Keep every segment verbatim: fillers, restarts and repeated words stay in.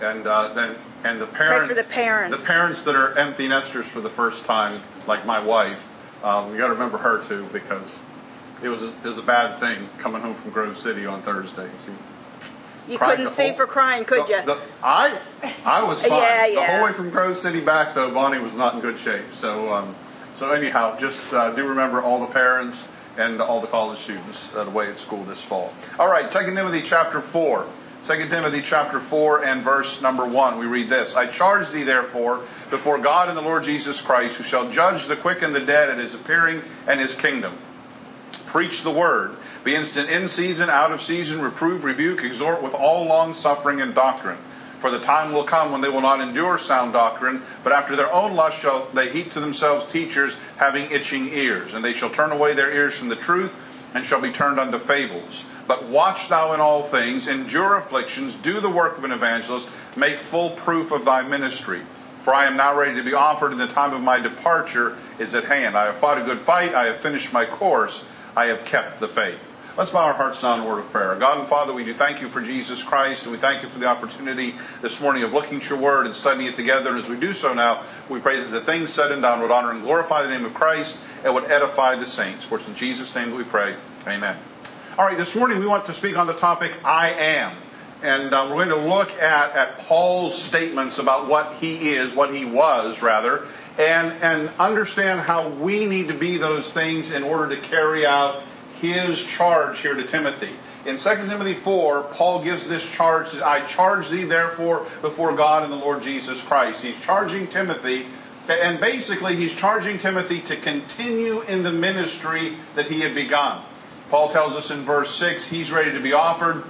And uh, then and the parents, Pray for the parents, the parents that are empty nesters for the first time, like my wife. Um, you got to remember her too, because it was a, it was a bad thing coming home from Grove City on Thursday. She you couldn't see whole, for crying, could the, you? The, I I was fine. yeah, yeah. The whole way from Grove City back, though, Bonnie was not in good shape. So um, so anyhow, just uh, do remember all the parents and all the college students that are away at school this fall. All right, Second Timothy chapter four. Second Timothy chapter four and verse number one. We read this. I charge thee therefore before God and the Lord Jesus Christ, who shall judge the quick and the dead at his appearing and his kingdom. Preach the word. Be instant in season, out of season, reprove, rebuke, exhort with all long suffering and doctrine. For the time will come when they will not endure sound doctrine, but after their own lust shall they heap to themselves teachers having itching ears. And they shall turn away their ears from the truth, and shall be turned unto fables. But watch thou in all things, endure afflictions, do the work of an evangelist, make full proof of thy ministry. For I am now ready to be offered, and the time of my departure is at hand. I have fought a good fight, I have finished my course, I have kept the faith. Let's bow our hearts down in a word of prayer. God and Father, we do thank you for Jesus Christ, and we thank you for the opportunity this morning of looking at your word and studying it together. And as we do so now, we pray that the things said and done would honor and glorify the name of Christ and would edify the saints. For it's in Jesus' name that we pray. Amen. All right, this morning we want to speak on the topic, I am. And uh, we're going to look at, at Paul's statements about what he is, what he was, rather, and, and understand how we need to be those things in order to carry out his charge here to Timothy. In Second Timothy four, Paul gives this charge, I charge thee therefore before God and the Lord Jesus Christ. He's charging Timothy, and basically he's charging Timothy to continue in the ministry that he had begun. Paul tells us in verse six, he's ready to be offered.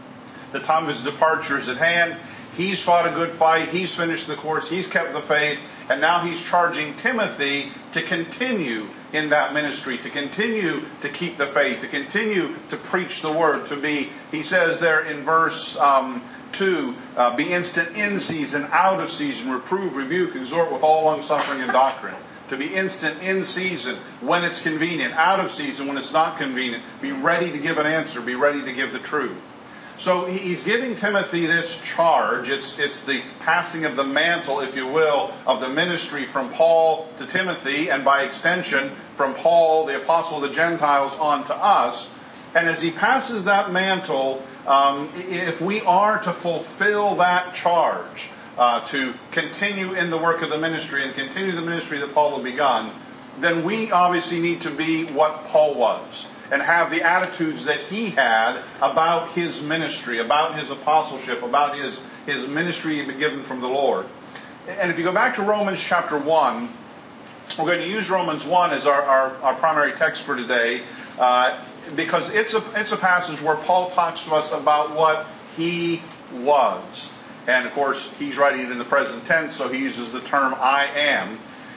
The time of his departure is at hand. He's fought a good fight. He's finished the course. He's kept the faith. And now he's charging Timothy to continue in that ministry, to continue to keep the faith, to continue to preach the word, to be, he says there in verse um, two, uh, be instant in season, out of season, reprove, rebuke, exhort with all long suffering and doctrine. To be instant in season when it's convenient, out of season when it's not convenient. Be ready to give an answer. Be ready to give the truth. So he's giving Timothy this charge. It's, it's the passing of the mantle, if you will, of the ministry from Paul to Timothy, and by extension from Paul, the apostle of the Gentiles, on to us. And as he passes that mantle, um, if we are to fulfill that charge, uh, to continue in the work of the ministry and continue the ministry that Paul had begun, then we obviously need to be what Paul was, and have the attitudes that he had about his ministry, about his apostleship, about his, his ministry he'd been given from the Lord. And if you go back to Romans chapter one, we're going to use Romans one as our, our, our primary text for today, uh, because it's a, it's a passage where Paul talks to us about what he was. And of course, he's writing it in the present tense, so he uses the term I am.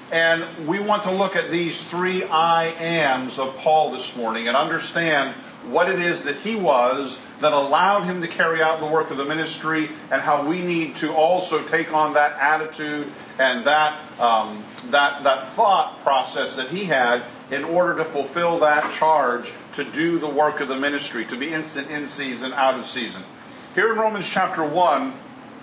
And we want to look at these three I ams of Paul this morning and understand what it is that he was that allowed him to carry out the work of the ministry, and how we need to also take on that attitude and that um, that that thought process that he had in order to fulfill that charge to do the work of the ministry, to be instant in season, out of season. Here in Romans chapter one,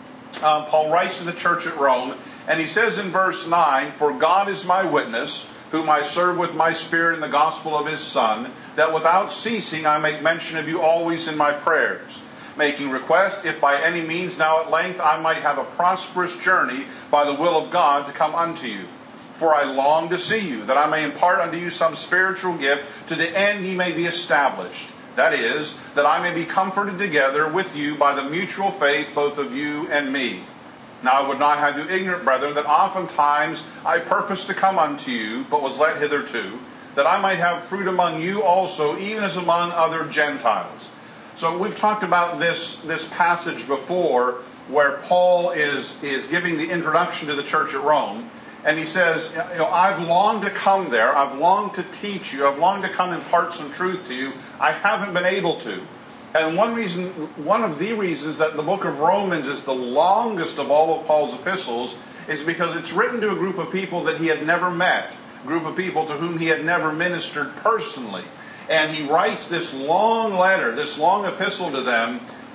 um, Paul writes to the church at Rome, and he says in verse nine, for God is my witness, whom I serve with my spirit in the gospel of his Son, that without ceasing I make mention of you always in my prayers, making request, if by any means now at length I might have a prosperous journey by the will of God to come unto you. For I long to see you, that I may impart unto you some spiritual gift, to the end ye may be established. That is, that I may be comforted together with you by the mutual faith both of you and me. Now I would not have you ignorant, brethren, that oftentimes I purposed to come unto you, but was let hitherto, that I might have fruit among you also, even as among other Gentiles. So we've talked about this, this passage before, where Paul is, is giving the introduction to the church at Rome. And he says, you know, I've longed to come there. I've longed to teach you. I've longed to come and impart some truth to you. I haven't been able to. And one reason, one of the reasons that the book of Romans is the longest of all of Paul's epistles is because it's written to a group of people that he had never met, a group of people to whom he had never ministered personally. And he writes this long letter, this long epistle to them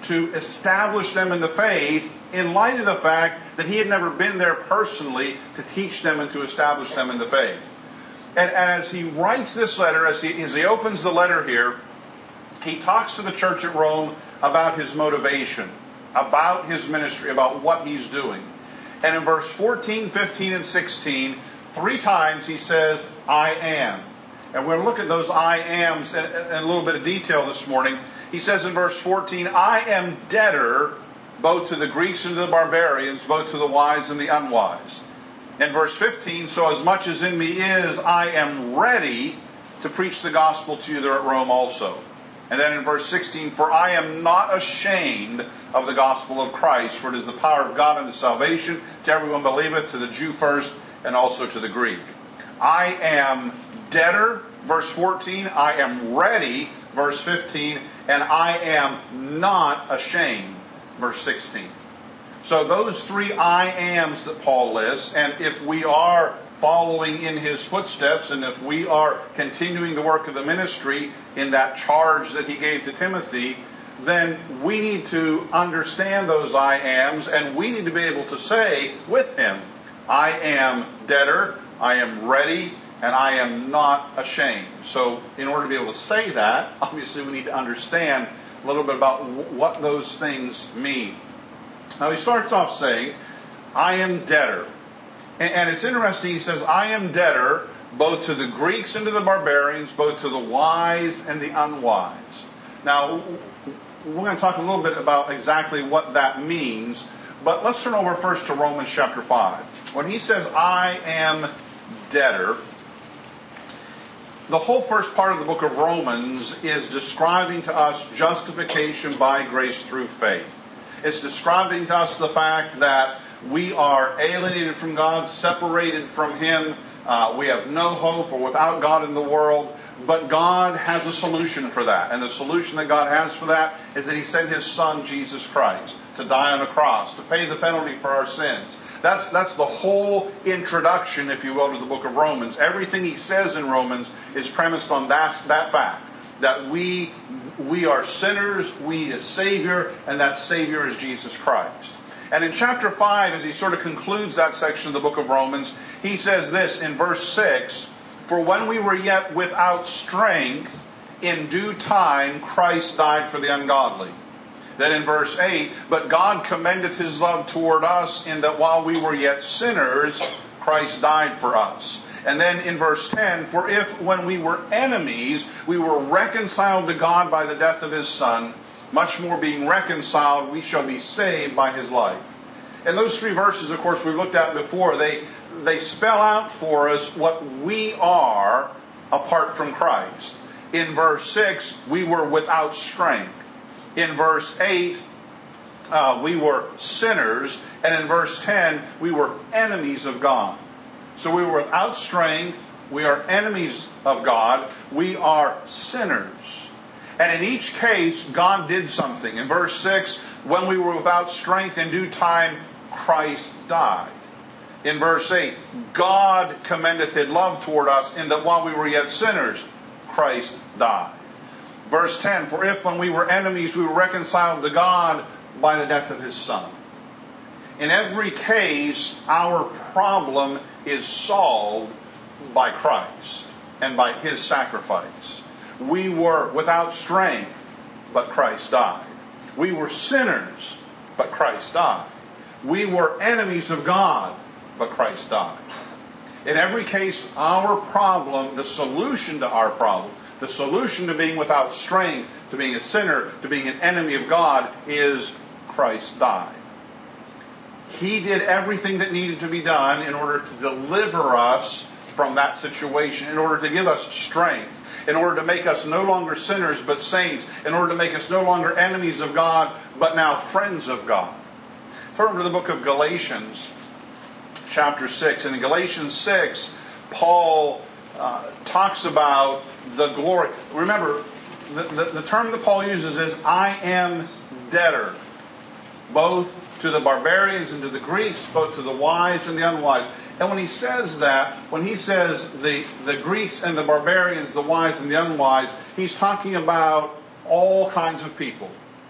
to establish them in the faith in light of the fact that he had never been there personally to teach them and to establish them in the faith. And as he writes this letter, as he, as he opens the letter here, he talks to the church at Rome about his motivation, about his ministry, about what he's doing. And in verse fourteen, fifteen, and sixteen, three times he says, I am. And we're going to look at those I ams in, in a little bit of detail this morning. He says in verse fourteen, I am debtor both to the Greeks and to the barbarians, both to the wise and the unwise. In verse fifteen, so as much as in me is, I am ready to preach the gospel to you there at Rome also. And then in verse sixteen, for I am not ashamed of the gospel of Christ, for it is the power of God unto salvation to everyone believeth, to the Jew first, and also to the Greek. I am debtor, verse fourteen, I am ready, verse fifteen, and I am not ashamed, verse sixteen. So those three I ams that Paul lists, and if we are following in his footsteps, and if we are continuing the work of the ministry in that charge that he gave to Timothy, then we need to understand those I ams, and we need to be able to say with him, I am debtor, I am ready, and I am not ashamed. So in order to be able to say that, obviously we need to understand a little bit about what those things mean. Now he starts off saying, I am debtor. And it's interesting, he says, I am debtor both to the Greeks and to the barbarians, both to the wise and the unwise. Now, we're going to talk a little bit about exactly what that means, but let's turn over first to Romans chapter five. When he says, I am debtor, the whole first part of the book of Romans is describing to us justification by grace through faith. It's describing to us the fact that we are alienated from God, separated from Him. Uh, we have no hope or without God in the world. But God has a solution for that. And the solution that God has for that is that He sent His Son, Jesus Christ, to die on a cross, to pay the penalty for our sins. That's, that's the whole introduction, if you will, to the book of Romans. Everything he says in Romans is premised on that, that fact. That we, we are sinners, we need a Savior, and that Savior is Jesus Christ. And in chapter five, as he sort of concludes that section of the book of Romans, he says this in verse six, for when we were yet without strength, in due time Christ died for the ungodly. Then in verse eight, but God commendeth His love toward us in that while we were yet sinners, Christ died for us. And then in verse ten, for if when we were enemies, we were reconciled to God by the death of His Son, much more being reconciled, we shall be saved by His life. And those three verses, of course, we've looked at before. They, they spell out for us what we are apart from Christ. In verse six, we were without strength. In verse eight, uh, we were sinners. And in verse ten, we were enemies of God. So we were without strength. We are enemies of God. We are sinners. And in each case, God did something. In verse six, when we were without strength, in due time, Christ died. In verse eight, God commendeth His love toward us in that while we were yet sinners, Christ died. Verse ten, for if when we were enemies, we were reconciled to God by the death of His Son. In every case, our problem is solved by Christ and by His sacrifice. We were without strength, but Christ died. We were sinners, but Christ died. We were enemies of God, but Christ died. In every case, our problem, the solution to our problem, the solution to being without strength, to being a sinner, to being an enemy of God, is Christ died. He did everything that needed to be done in order to deliver us from that situation, in order to give us strength, in order to make us no longer sinners but saints, in order to make us no longer enemies of God but now friends of God. Turn to the book of Galatians, chapter six. And in Galatians six, Paul uh, talks about the glory. Remember, the, the, the term that Paul uses is, I am debtor, both to the barbarians and to the Greeks, both to the wise and the unwise. And when he says that, when he says the, the Greeks and the barbarians, the wise and the unwise, he's talking about all kinds of people.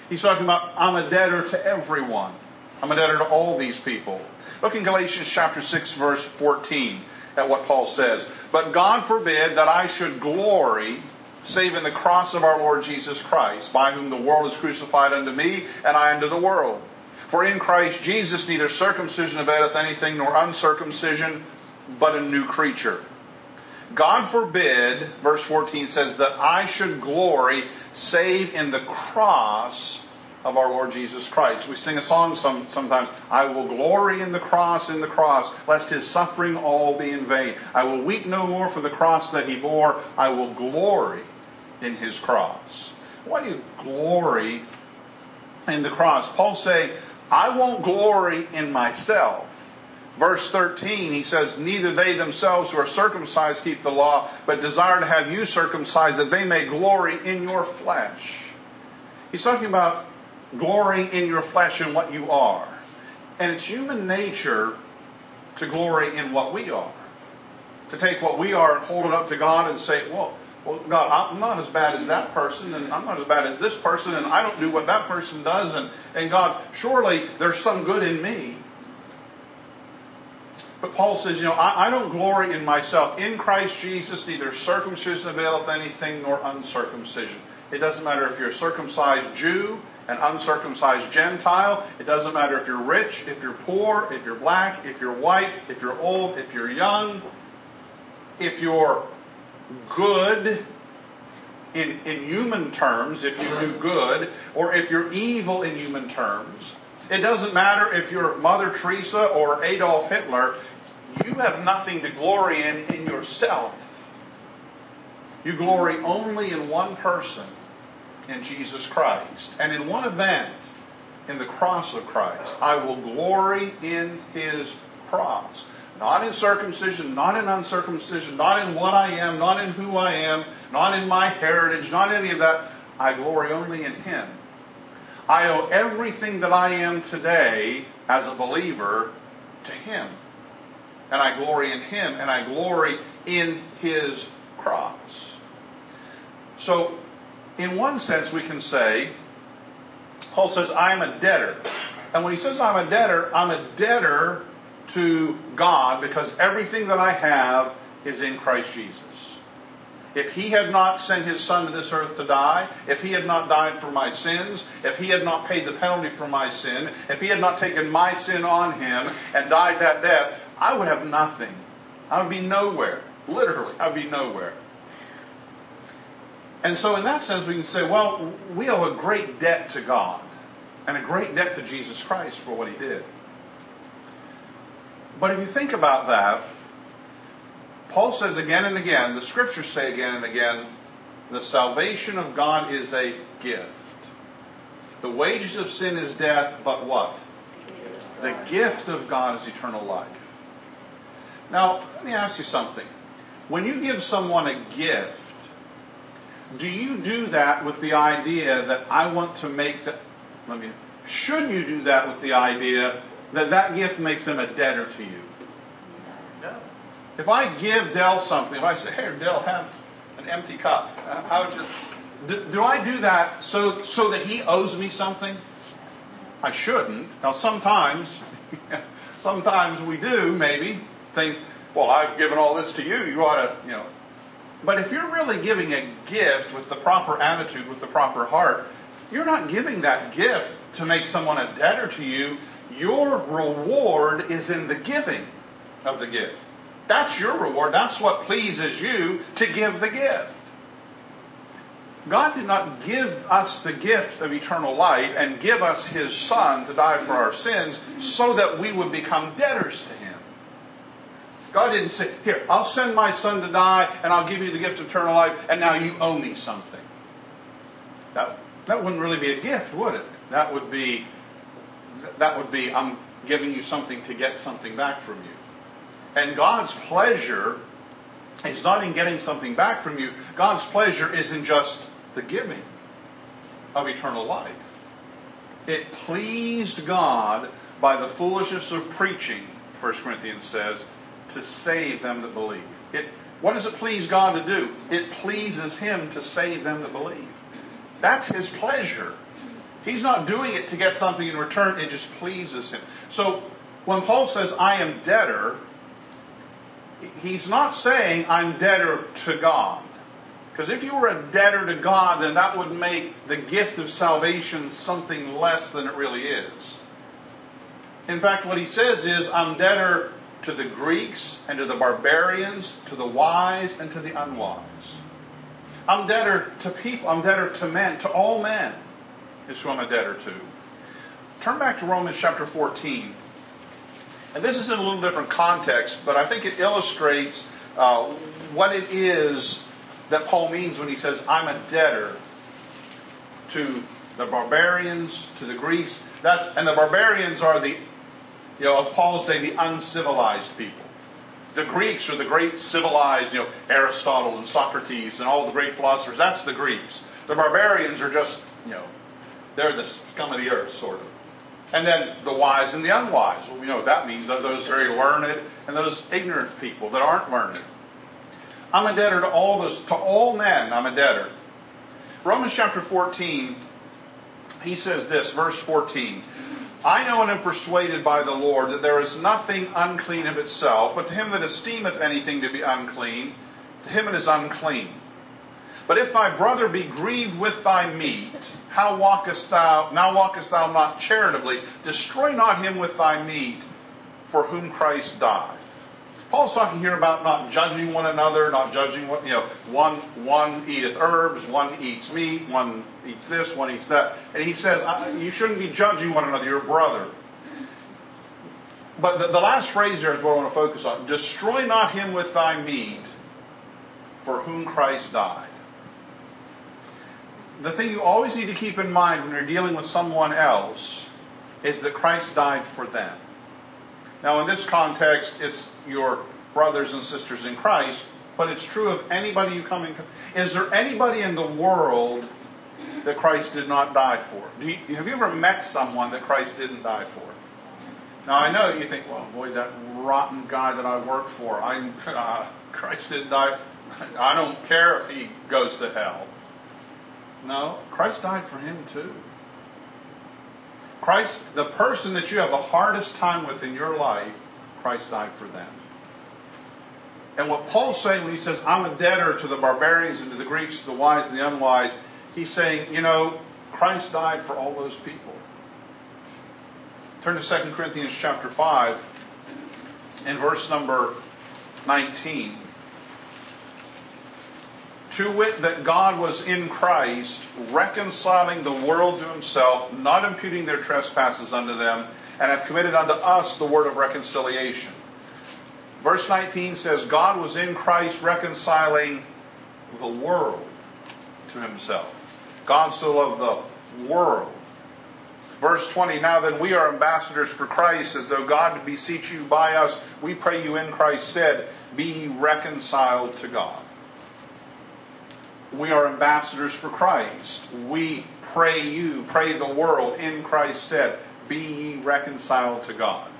He's talking about, I'm a debtor to everyone. I'm a debtor to all these people. Look in Galatians chapter six, verse fourteen, at what Paul says. But God forbid that I should glory, save in the cross of our Lord Jesus Christ, by whom the world is crucified unto me, and I unto the world. For in Christ Jesus neither circumcision availeth anything, nor uncircumcision, but a new creature. God forbid, verse fourteen says, that I should glory save in the cross of our Lord Jesus Christ. We sing a song some, sometimes, I will glory in the cross, in the cross, lest his suffering all be in vain. I will weep no more for the cross that he bore. I will glory in his cross. Why do you glory in the cross? Paul say, I won't glory in myself. Verse thirteen, he says, neither they themselves who are circumcised keep the law, but desire to have you circumcised, that they may glory in your flesh. He's talking about glorying in your flesh and what you are. And it's human nature to glory in what we are. To take what we are and hold it up to God and say, well, well, God, I'm not as bad as that person, and I'm not as bad as this person, and I don't do what that person does, and, and God, surely there's some good in me. But Paul says, you know, I, I don't glory in myself. In Christ Jesus, neither circumcision availeth anything, nor uncircumcision. It doesn't matter if you're a circumcised Jew, an uncircumcised Gentile. It doesn't matter if you're rich, if you're poor, if you're black, if you're white, if you're old, if you're young, if you're good in, in human terms, if you do good, or if you're evil in human terms. It doesn't matter if you're Mother Teresa or Adolf Hitler. You have nothing to glory in in yourself. You glory only in one person, in Jesus Christ. And in one event, in the cross of Christ. I will glory in his cross. Not in circumcision, not in uncircumcision, not in what I am, not in who I am, not in my heritage, not any of that. I glory only in him. I owe everything that I am today as a believer to him. And I glory in him, and I glory in his cross. So, in one sense, we can say, Paul says, I am a debtor. And when he says I'm a debtor, I'm a debtor to God because everything that I have is in Christ Jesus. If he had not sent his son to this earth to die, if he had not died for my sins, if he had not paid the penalty for my sin, if he had not taken my sin on him and died that death, I would have nothing. I would be nowhere. Literally, I would be nowhere. And so in that sense, we can say, well, we owe a great debt to God and a great debt to Jesus Christ for what he did. But if you think about that, Paul says again and again, the scriptures say again and again, the salvation of God is a gift. The wages of sin is death, but what? The gift of God is eternal life. Now, let me ask you something. When you give someone a gift, do you do that with the idea that I want to make the... Let me... Should you do that with the idea that that gift makes them a debtor to you? No. If I give Dell something, if I say, hey, Dell, have an empty cup, uh, how would you... Do, do I do that so so that he owes me something? I shouldn't. Now, sometimes, sometimes we do, maybe, think, well, I've given all this to you, you ought to, you know... But if you're really giving a gift with the proper attitude, with the proper heart, you're not giving that gift to make someone a debtor to you. Your reward is in the giving of the gift. That's your reward. That's what pleases you to give the gift. God did not give us the gift of eternal life and give us his son to die for our sins so that we would become debtors to him. God didn't say, here, I'll send my son to die and I'll give you the gift of eternal life and now you owe me something. That, that wouldn't really be a gift, would it? That would be, that would be, I'm giving you something to get something back from you. And God's pleasure is not in getting something back from you. God's pleasure is in just the giving of eternal life. It pleased God by the foolishness of preaching, First Corinthians says, to save them that believe. It, what does it please God to do? It pleases him to save them that believe. That's his pleasure. He's not doing it to get something in return. It just pleases him. So when Paul says, I am debtor, he's not saying I'm debtor to God. Because if you were a debtor to God, then that would make the gift of salvation something less than it really is. In fact, what he says is, I'm debtor to the Greeks and to the barbarians, to the wise and to the unwise. I'm debtor to people. I'm debtor to men, to all men is who I'm a debtor to. Turn back to Romans chapter fourteen. And this is in a little different context, but I think it illustrates uh, what it is that Paul means when he says, I'm a debtor to the barbarians, to the Greeks. That's, and the barbarians are the, you know, of Paul's day, the uncivilized people. The Greeks are the great civilized, you know, Aristotle and Socrates and all the great philosophers. That's the Greeks. The barbarians are just, you know, they're the scum of the earth, sort of. And then the wise and the unwise. Well, you know what that means. Those very learned and those ignorant people that aren't learned. I'm a debtor to all those, to all men. I'm a debtor. Romans chapter fourteen, he says this, verse fourteen. I know and am persuaded by the Lord that there is nothing unclean of itself, but to him that esteemeth anything to be unclean, to him it is unclean. But if thy brother be grieved with thy meat, how walkest thou, now walkest thou not charitably? Destroy not him with thy meat, for whom Christ died. Paul's talking here about not judging one another, not judging what, you know, one, one eateth herbs, one eats meat, one eats this, one eats that. And he says, you shouldn't be judging one another, your brother. But the, the last phrase there is what I want to focus on. Destroy not him with thy meat, for whom Christ died. The thing you always need to keep in mind when you're dealing with someone else is that Christ died for them. Now, in this context, it's your brothers and sisters in Christ, but it's true of anybody you come in. Is there anybody in the world that Christ did not die for? Do you, have you ever met someone that Christ didn't die for? Now, I know you think, well, boy, that rotten guy that I work for, I, uh, Christ didn't die. I don't care if he goes to hell. No, Christ died for him too. Christ, the person that you have the hardest time with in your life, Christ died for them. And what Paul's saying when he says, I'm a debtor to the barbarians and to the Greeks, to the wise and the unwise, he's saying, you know, Christ died for all those people. Turn to Second Corinthians chapter five and verse number nineteen. To wit, that God was in Christ, reconciling the world to himself, not imputing their trespasses unto them, and hath committed unto us the word of reconciliation. Verse nineteen says, God was in Christ reconciling the world to himself. God so loved the world. Verse twenty, now then we are ambassadors for Christ, as though God would beseech you by us. We pray you in Christ's stead, be ye reconciled to God. We are ambassadors for Christ. We pray you, pray the world in Christ's stead, be ye reconciled to God.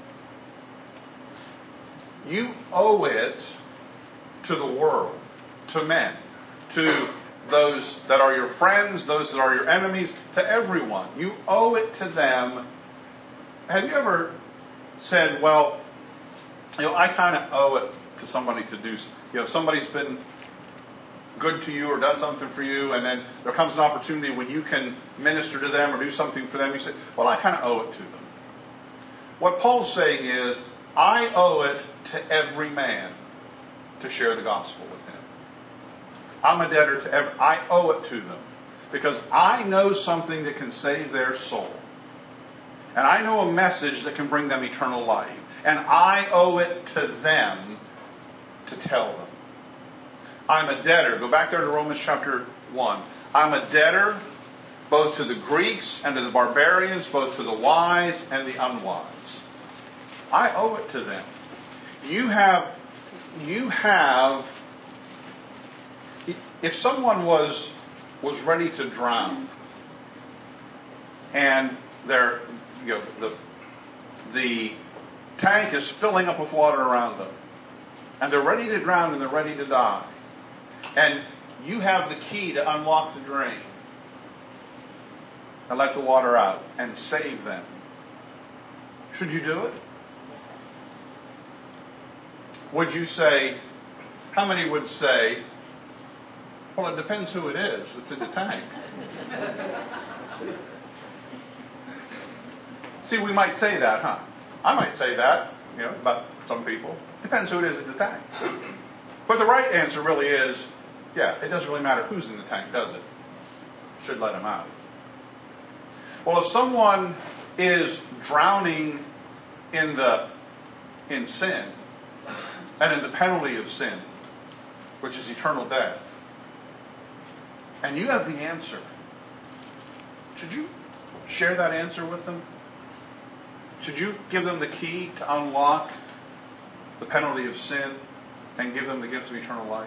You owe it to the world, to men, to those that are your friends, those that are your enemies, to everyone. You owe it to them. Have you ever said, well, you know, I kind of owe it to somebody to do, you know, somebody's been good to you or done something for you, and then there comes an opportunity when you can minister to them or do something for them, you say, well, I kind of owe it to them. What Paul's saying is, I owe it to every man to share the gospel with him. I'm a debtor to every, I owe it to them because I know something that can save their soul. And I know a message that can bring them eternal life. And I owe it to them to tell them. I'm a debtor. Go back there to Romans chapter one. I'm a debtor both to the Greeks and to the barbarians, both to the wise and the unwise. I owe it to them. You have, you have, if someone was, was ready to drown and they're, you know, the, the tank is filling up with water around them and they're ready to drown and they're ready to die, and you have the key to unlock the drain, and let the water out and save them. Should you do it? Would you say, how many would say, well, it depends who it is that's in the tank. See, we might say that, huh? I might say that, you know, about some people. Depends who it is in the tank. But the right answer really is, yeah, it doesn't really matter who's in the tank, does it? Should let them out. Well, if someone is drowning in the in sin and in the penalty of sin, which is eternal death, and you have the answer, should you share that answer with them? Should you give them the key to unlock the penalty of sin and give them the gift of eternal life?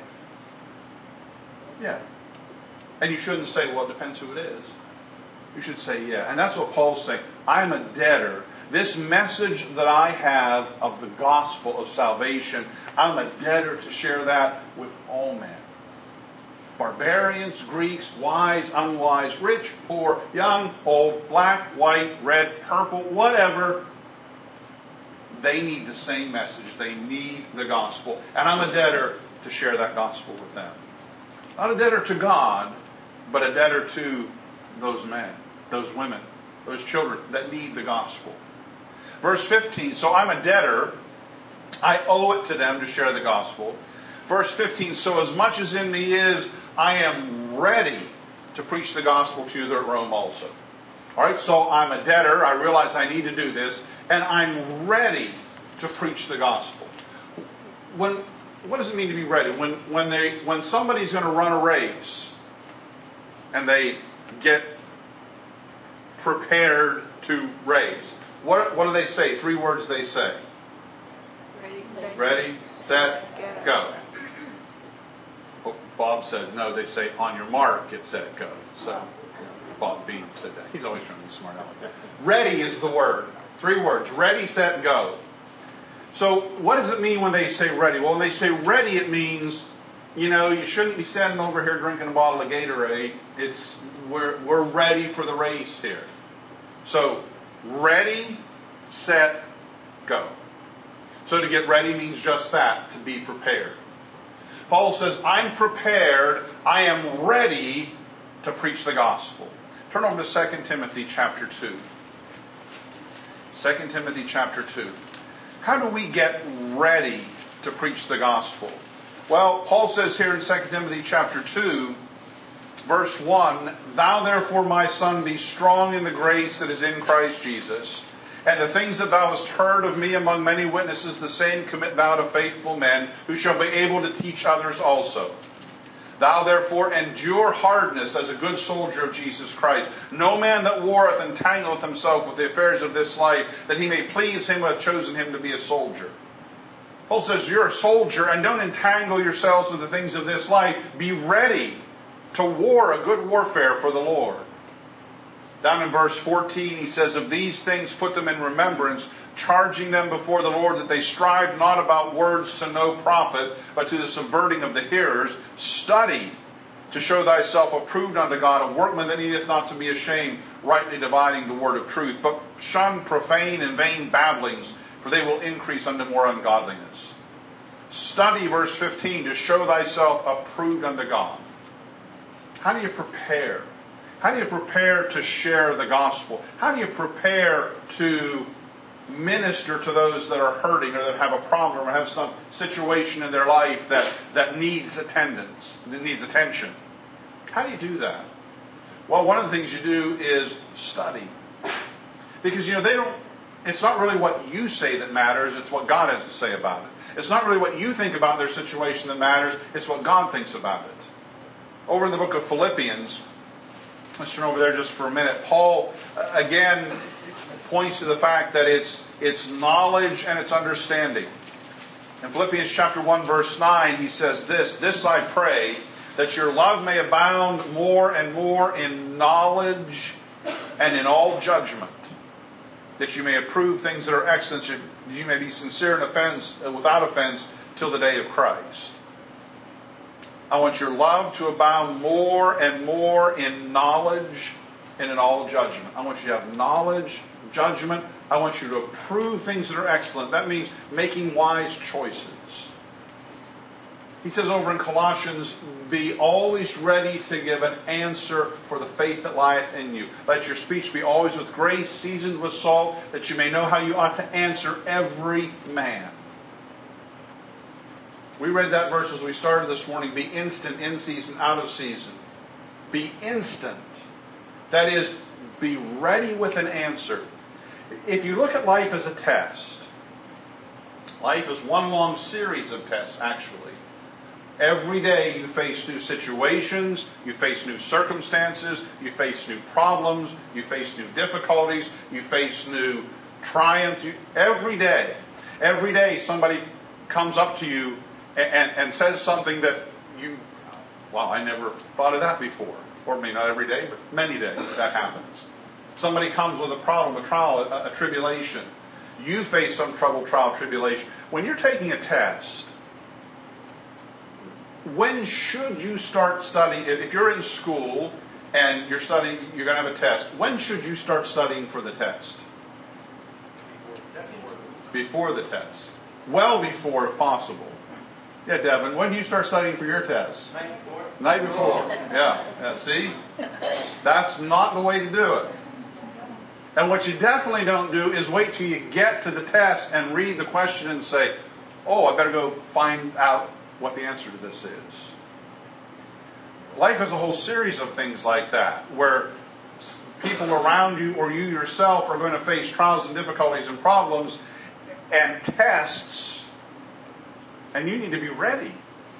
Yeah. And you shouldn't say, well, it depends who it is. You should say, yeah. And that's what Paul's saying. I'm a debtor. This message that I have of the gospel of salvation, I'm a debtor to share that with all men. Barbarians, Greeks, wise, unwise, rich, poor, young, old, black, white, red, purple, whatever. They need the same message. They need the gospel. And I'm a debtor to share that gospel with them. Not a debtor to God, but a debtor to those men, those women, those children that need the gospel. Verse fifteen, so I'm a debtor. I owe it to them to share the gospel. Verse fifteen, so as much as in me is, I am ready to preach the gospel to you that are at Rome also. All right, so I'm a debtor. I realize I need to do this. And I'm ready to preach the gospel. When, what does it mean to be ready? When, when, they, when somebody's going to run a race and they get prepared to race, what, what do they say? Three words they say. Ready, set, Ready, set, go. Well, Bob says no, they say on your mark, get set, go. So Bob Beam said that. He's always trying to be smart aleck. Ready is the word. Three words. Ready, set, go. So what does it mean when they say ready? Well, when they say ready, it means, you know, you shouldn't be standing over here drinking a bottle of Gatorade. It's we're we're ready for the race here. So ready, set, go. So to get ready means just that, to be prepared. Paul says, I'm prepared, I am ready to preach the gospel. Turn over to Second Timothy chapter two. Second Timothy chapter two. How do we get ready to preach the gospel? Well, Paul says here in Second Timothy chapter two, verse one, Thou therefore, my son, be strong in the grace that is in Christ Jesus, and the things that thou hast heard of me among many witnesses, the same commit thou to faithful men, who shall be able to teach others also. Thou therefore endure hardness as a good soldier of Jesus Christ. No man that warreth entangleth himself with the affairs of this life, that he may please him who hath chosen him to be a soldier. Paul says, you're a soldier, and don't entangle yourselves with the things of this life. Be ready to war a good warfare for the Lord. Down in verse fourteen, he says, of these things put them in remembrance, charging them before the Lord that they strive not about words to no profit, but to the subverting of the hearers. Study to show thyself approved unto God, a workman that needeth not to be ashamed, rightly dividing the word of truth. But shun profane and vain babblings, for they will increase unto more ungodliness. Study, verse fifteen, to show thyself approved unto God. How do you prepare? How do you prepare to share the gospel? How do you prepare to minister to those that are hurting or that have a problem or have some situation in their life that, that needs attendance, that needs attention? How do you do that? Well, one of the things you do is study. Because, you know, they don't, it's not really what you say that matters, it's what God has to say about it. It's not really what you think about their situation that matters, it's what God thinks about it. Over in the book of Philippians, let's turn over there just for a minute. Paul, again, points to the fact that it's it's knowledge and it's understanding. In Philippians chapter one, verse nine, he says this, This I pray, that your love may abound more and more in knowledge and in all judgment, that you may approve things that are excellent, that you may be sincere and offense, without offense till the day of Christ. I want your love to abound more and more in knowledge and in all judgment. I want you to have knowledge, judgment. I want you to approve things that are excellent. That means making wise choices. He says over in Colossians, be always ready to give an answer for the faith that lieth in you. Let your speech be always with grace, seasoned with salt, that you may know how you ought to answer every man. We read that verse as we started this morning. Be instant, in season, out of season. Be instant. That is, be ready with an answer. If you look at life as a test, life is one long series of tests, actually. Every day you face new situations, you face new circumstances, you face new problems, you face new difficulties, you face new triumphs. You, every day, every day somebody comes up to you and, and, and says something that you, wow, I never thought of that before. Or maybe not every day, but many days that happens. Somebody comes with a problem, a trial, a, a tribulation. You face some trouble, trial, tribulation. When you're taking a test, when should you start studying? If you're in school and you're studying, you're going to have a test. When should you start studying for the test? Before the test. Well before, if possible. Yeah, Devin, when do you start studying for your test? Night before. Night before. Yeah. Yeah. See? That's not the way to do it. And what you definitely don't do is wait till you get to the test and read the question and say, oh, I better go find out what the answer to this is. Life is a whole series of things like that, where people around you or you yourself are going to face trials and difficulties and problems and tests, and you need to be ready.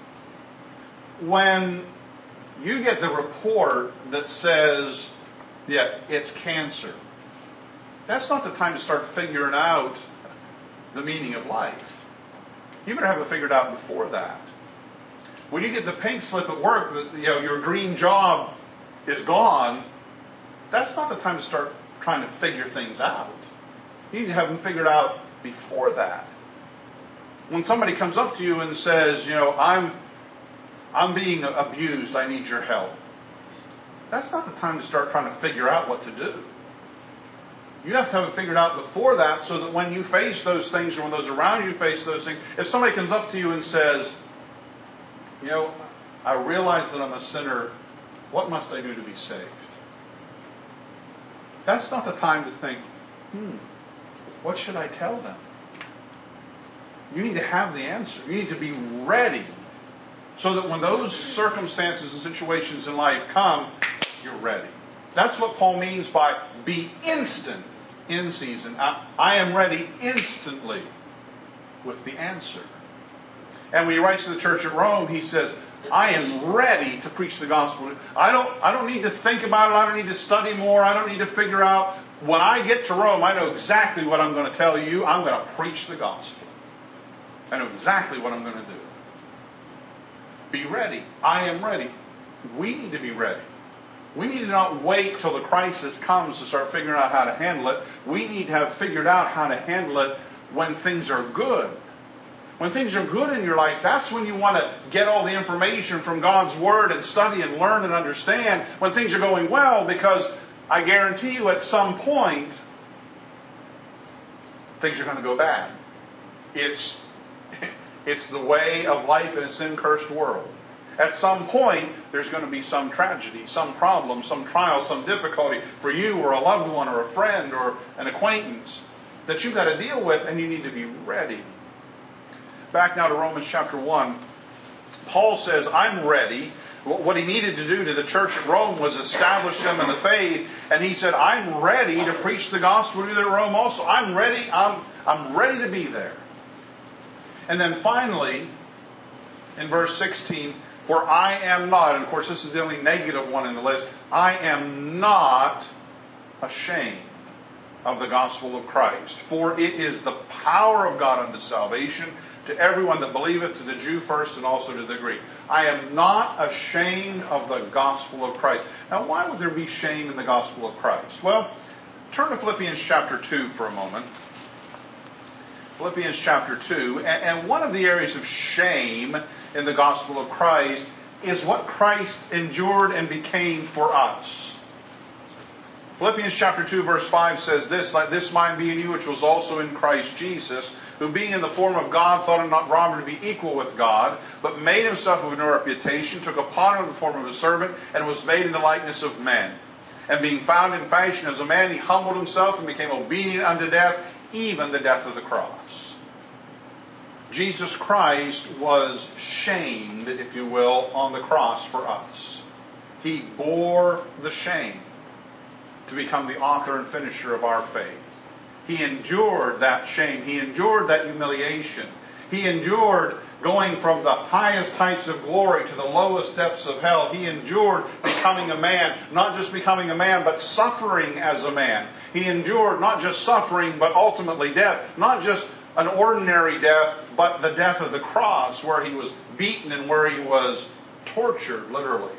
When you get the report that says, yeah, it's cancer, that's not the time to start figuring out the meaning of life. You better have it figured out before that. When you get the pink slip at work, that you know your dream job is gone, that's not the time to start trying to figure things out. You need to have them figured out before that. When somebody comes up to you and says, you know, I'm I'm being abused, I need your help, that's not the time to start trying to figure out what to do. You have to have it figured out before that, so that when you face those things, or when those around you face those things, if somebody comes up to you and says, you know, I realize that I'm a sinner, what must I do to be saved? That's not the time to think, hmm, what should I tell them? You need to have the answer. You need to be ready, so that when those circumstances and situations in life come, you're ready. That's what Paul means by be instant in season. I, I am ready instantly with the answer. And when he writes to the church at Rome, he says, I am ready to preach the gospel. I don't, I don't need to think about it. I don't need to study more. I don't need to figure out. When I get to Rome, I know exactly what I'm going to tell you. I'm going to preach the gospel. I know exactly what I'm going to do. Be ready. I am ready. We need to be ready. We need to not wait till the crisis comes to start figuring out how to handle it. We need to have figured out how to handle it when things are good. When things are good in your life, that's when you want to get all the information from God's Word and study and learn and understand. When things are going well, because I guarantee you at some point, things are going to go bad. It's, it's the way of life in a sin-cursed world. At some point, there's going to be some tragedy, some problem, some trial, some difficulty for you or a loved one or a friend or an acquaintance that you've got to deal with, and you need to be ready. Back now to Romans chapter one. Paul says, I'm ready. What he needed to do to the church at Rome was establish them in the faith. And he said, I'm ready to preach the gospel to them at Rome also. I'm ready. I'm, I'm ready to be there. And then finally, in verse sixteen, for I am not, and of course this is the only negative one in the list, I am not ashamed of the gospel of Christ. For it is the power of God unto salvation to everyone that believeth, to the Jew first and also to the Greek. I am not ashamed of the gospel of Christ. Now, why would there be shame in the gospel of Christ? Well, turn to Philippians chapter two for a moment. Philippians chapter two. And one of the areas of shame in the gospel of Christ is what Christ endured and became for us. Philippians chapter two verse five says this, "Let this mind be in you which was also in Christ Jesus, who being in the form of God thought it not robbery to be equal with God, but made himself of no reputation, took upon him the form of a servant, and was made in the likeness of men. And being found in fashion as a man, he humbled himself and became obedient unto death, even the death of the cross." Jesus Christ was shamed, if you will, on the cross for us. He bore the shame to become the author and finisher of our faith. He endured that shame. He endured that humiliation. He endured going from the highest heights of glory to the lowest depths of hell. He endured becoming a man, not just becoming a man, but suffering as a man. He endured not just suffering, but ultimately death. Not just an ordinary death, but the death of the cross, where he was beaten and where he was tortured, literally.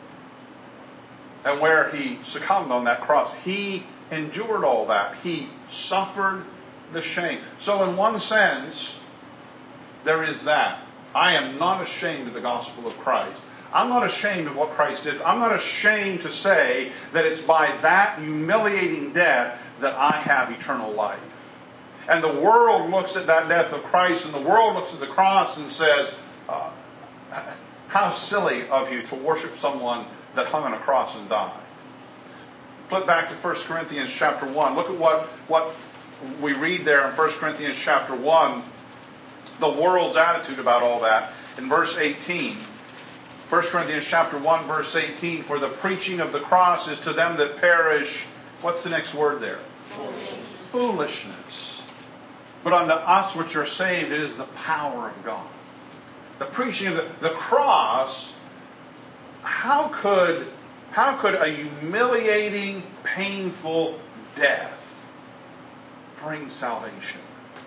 And where he succumbed on that cross. He endured all that. He suffered the shame. So in one sense, there is that. I am not ashamed of the gospel of Christ. I'm not ashamed of what Christ did. I'm not ashamed to say that it's by that humiliating death that I have eternal life. And the world looks at that death of Christ, and the world looks at the cross and says, uh, how silly of you to worship someone that hung on a cross and died. Flip back to First Corinthians chapter one. Look at what, what we read there in First Corinthians chapter one. The world's attitude about all that. In verse eighteen. First Corinthians chapter one, verse eighteen. "For the preaching of the cross is to them that perish." What's the next word there? Foolishness. Foolishness. "But unto us which are saved, it is the power of God." The preaching of the, the cross, how could, how could a humiliating, painful death bring salvation?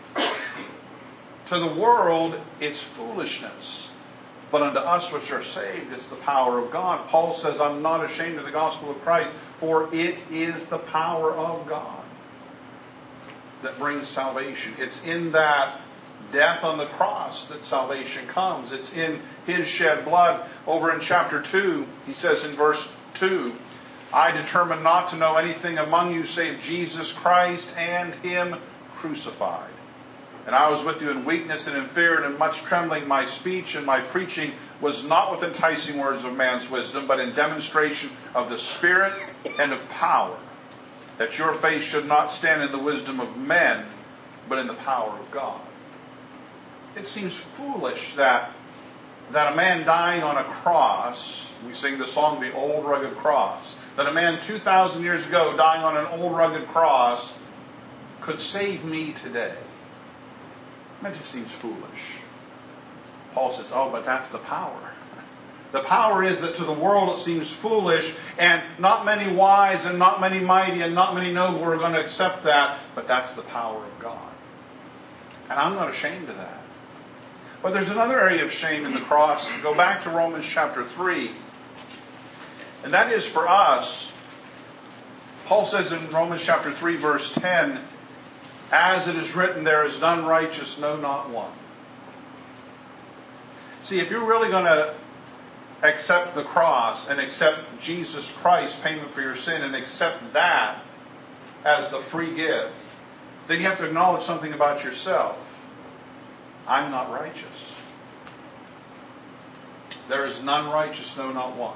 To the world, it's foolishness. But unto us which are saved, it's the power of God. Paul says, I'm not ashamed of the gospel of Christ, for it is the power of God that brings salvation. It's in that death on the cross that salvation comes. It's in His shed blood. Over in chapter two, he says in verse two, "I determined not to know anything among you save Jesus Christ and Him crucified. And I was with you in weakness and in fear and in much trembling. My speech and my preaching was not with enticing words of man's wisdom, but in demonstration of the Spirit and of power, that your faith should not stand in the wisdom of men, but in the power of God." It seems foolish that, that a man dying on a cross, we sing the song, "The Old Rugged Cross," that a man two thousand years ago dying on an old rugged cross could save me today. That just seems foolish. Paul says, oh, but that's the power. The power is that to the world it seems foolish, and not many wise and not many mighty and not many noble are going to accept that, but that's the power of God. And I'm not ashamed of that. But there's another area of shame in the cross. Go back to Romans chapter three. And that is for us. Paul says in Romans chapter three, verse ten, "As it is written, there is none righteous, no, not one." See, if you're really going to accept the cross and accept Jesus Christ's payment for your sin and accept that as the free gift, then you have to acknowledge something about yourself. I'm not righteous. There is none righteous, no, not one.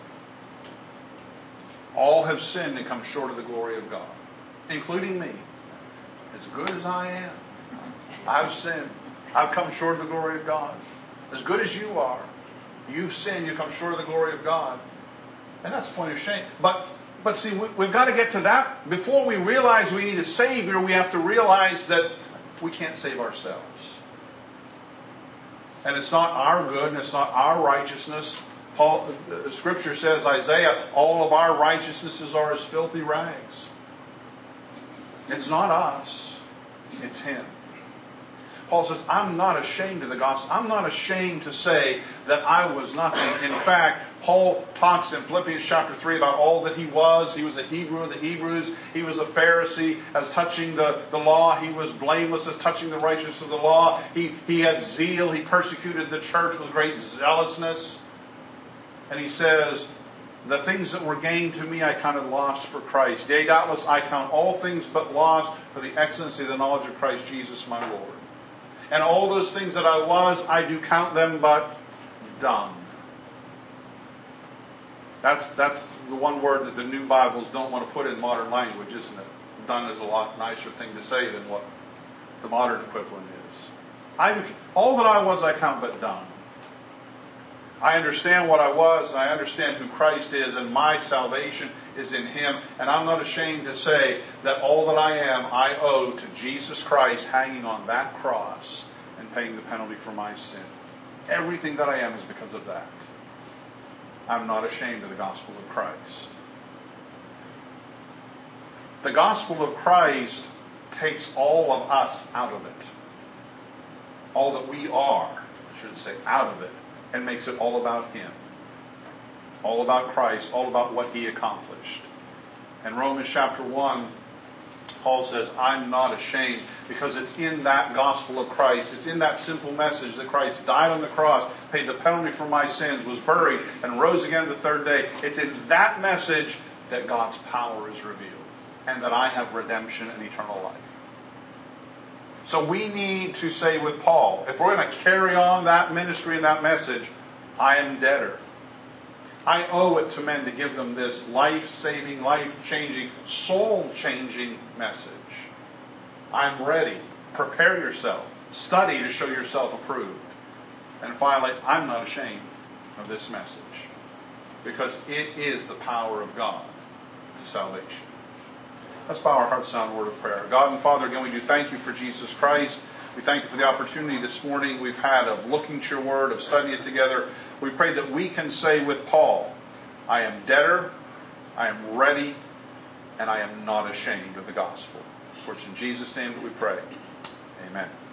All have sinned and come short of the glory of God, including me. As good as I am, I've sinned. I've come short of the glory of God. As good as you are, you've sinned, you come short of the glory of God. And that's the point of shame. But but see, we, we've got to get to that. Before we realize we need a Savior, we have to realize that we can't save ourselves. And it's not our good and it's not our righteousness. Paul, the Scripture says, Isaiah, all of our righteousnesses are as filthy rags. It's not us. It's Him. Paul says, I'm not ashamed of the gospel. I'm not ashamed to say that I was nothing. In fact, Paul talks in Philippians chapter three about all that he was. He was a Hebrew of the Hebrews. He was a Pharisee as touching the, the law. He was blameless as touching the righteousness of the law. He, he had zeal. He persecuted the church with great zealousness. And he says, The things that were gained to me I counted loss for Christ. Yea, doubtless I count all things but loss for the excellency of the knowledge of Christ Jesus my Lord. And all those things that I was, I do count them but dung. That's, that's the one word that the new Bibles don't want to put in modern language, isn't it? Dung is a lot nicer thing to say than what the modern equivalent is. I do, all that I was, I count but dung. I understand what I was, and I understand who Christ is, and my salvation is in Him. And I'm not ashamed to say that all that I am, I owe to Jesus Christ hanging on that cross and paying the penalty for my sin. Everything that I am is because of that. I'm not ashamed of the gospel of Christ. The gospel of Christ takes all of us out of it. All that we are, I should say, out of it. And makes it all about Him. All about Christ. All about what He accomplished. In Romans chapter one, Paul says, I'm not ashamed, because it's in that gospel of Christ. It's in that simple message that Christ died on the cross, paid the penalty for my sins, was buried, and rose again the third day. It's in that message that God's power is revealed, and that I have redemption and eternal life. So we need to say with Paul, if we're going to carry on that ministry and that message, I am debtor. I owe it to men to give them this life-saving, life-changing, soul-changing message. I'm ready. Prepare yourself. Study to show yourself approved. And finally, I'm not ashamed of this message, because it is the power of God to salvation. Let's bow our hearts down in a word of prayer. God and Father, again, we do thank You for Jesus Christ. We thank You for the opportunity this morning we've had of looking to Your word, of studying it together. We pray that we can say with Paul, I am debtor, I am ready, and I am not ashamed of the gospel. For it's in Jesus' name that we pray. Amen.